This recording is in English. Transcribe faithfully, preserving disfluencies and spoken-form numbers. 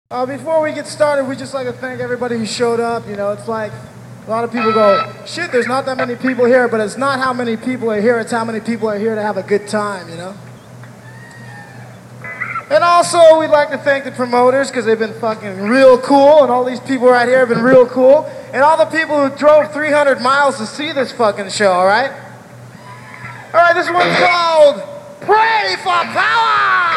Uh, before we get started, we just like to thank everybody who showed up. You know, it's like a lot of people go, shit, there's not that many people here, but it's not how many people are here, it's how many people are here to have a good time, you know? And also, we'd like to thank the promoters because they've been fucking real cool, and all these people right here have been real cool, and all the people who drove three hundred miles to see this fucking show, all right? All right, this one's called Pray for Power!